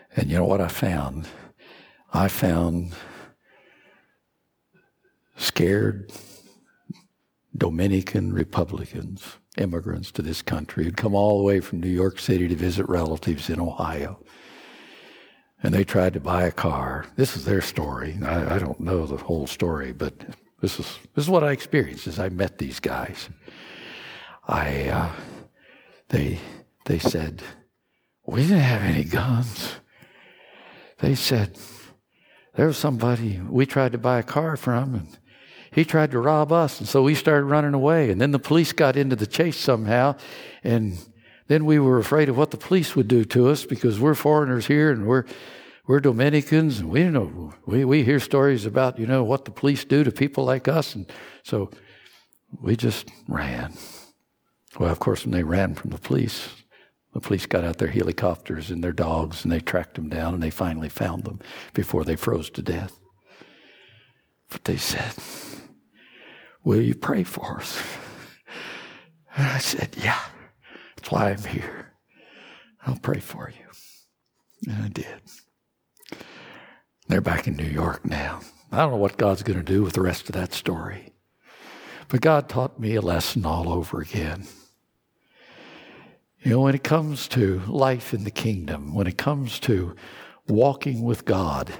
And you know what I found? I found scared Dominican Republicans, immigrants to this country, who'd come all the way from New York City to visit relatives in Ohio. And they tried to buy a car. This is their story. I don't know the whole story, but this is what I experienced as I met these guys. They said, we didn't have any guns. They said, there was somebody we tried to buy a car from, and he tried to rob us, and so we started running away. And then the police got into the chase somehow, and then we were afraid of what the police would do to us because we're foreigners here and we're Dominicans, and we didn't know. We hear stories about, what the police do to people like us, and so we just ran. Well, of course, when they ran from the police got out their helicopters and their dogs, and they tracked them down, and they finally found them before they froze to death. But they said, will you pray for us? And I said, yeah, that's why I'm here. I'll pray for you. And I did. They're back in New York now. I don't know what God's going to do with the rest of that story. But God taught me a lesson all over again. When it comes to life in the kingdom, when it comes to walking with God,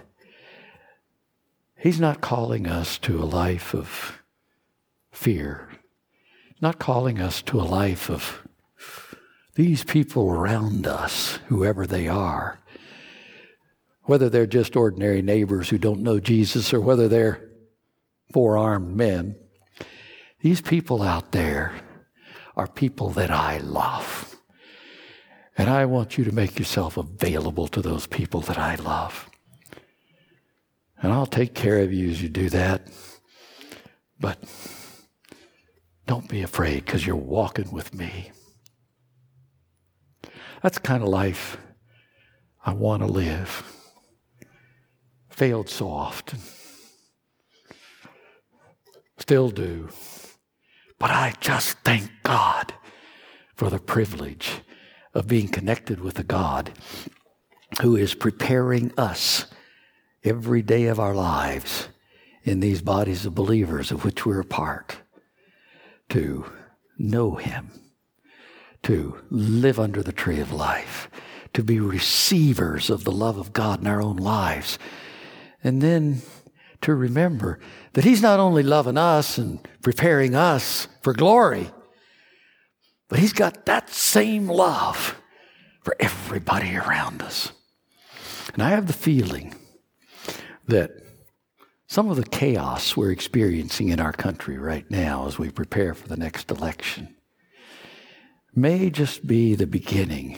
He's not calling us to a life of fear. He's not calling us to a life of these people around us, whoever they are, whether they're just ordinary neighbors who don't know Jesus or whether they're four-armed men. These people out there are people that I love. And I want you to make yourself available to those people that I love. And I'll take care of you as you do that. But don't be afraid, because you're walking with me. That's the kind of life I want to live. Failed so often. Still do. But I just thank God for the privilege of being connected with a God who is preparing us every day of our lives in these bodies of believers of which we're a part to know Him, to live under the tree of life, to be receivers of the love of God in our own lives, and then to remember that He's not only loving us and preparing us for glory, but He's got that same love for everybody around us. And I have the feeling that some of the chaos we're experiencing in our country right now as we prepare for the next election may just be the beginning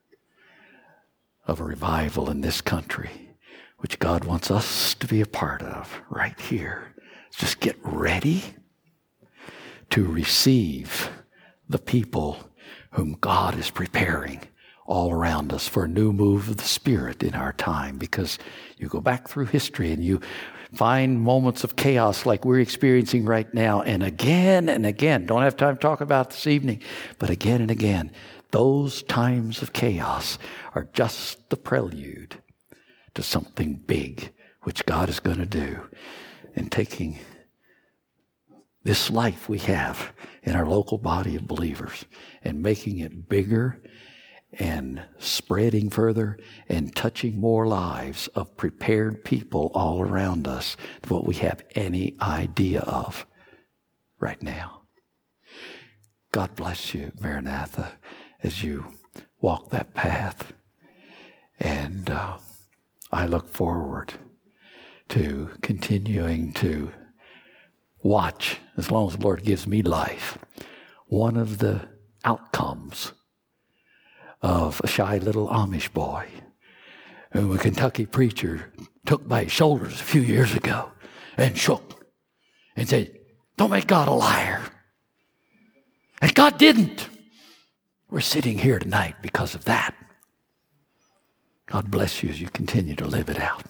of a revival in this country, which God wants us to be a part of right here. Just get ready to receive the people whom God is preparing all around us for a new move of the Spirit in our time. Because you go back through history and you find moments of chaos like we're experiencing right now, and again, don't have time to talk about this evening, but again and again, those times of chaos are just the prelude to something big which God is going to do in taking this life we have in our local body of believers and making it bigger and spreading further and touching more lives of prepared people all around us than what we have any idea of right now. God bless you, Maranatha, as you walk that path. And I look forward to continuing to watch, as long as the Lord gives me life, one of the outcomes of a shy little Amish boy whom a Kentucky preacher took by his shoulders a few years ago and shook and said, "Don't make God a liar." And God didn't. We're sitting here tonight because of that. God bless you as you continue to live it out.